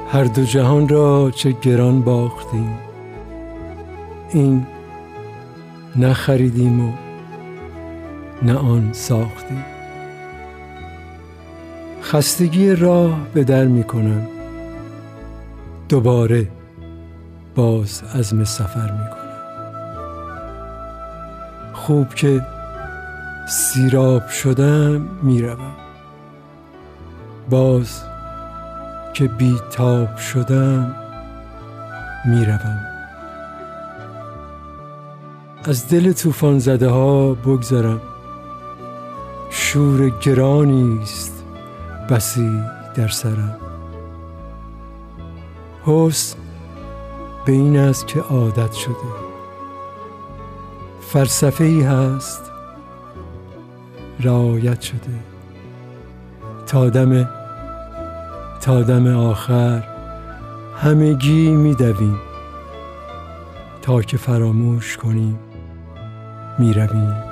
هر دو جهان را چه گران باختیم، این نه خریدیم و نه آن ساختیم. خستگی راه به در می کنم، دوباره باز عزم سفر می کنم. خوب که سیراب شدم می روم، باز که بی تاب شدم می روم. از دل طوفان زده ها بگذرم، شور گرانیست بسی در سرم. حسن به این است که عادت شده، فلسفه ای هست رعایت شده. تا دم آخر همگی می دویم، تا که فراموش کنیم می رویم.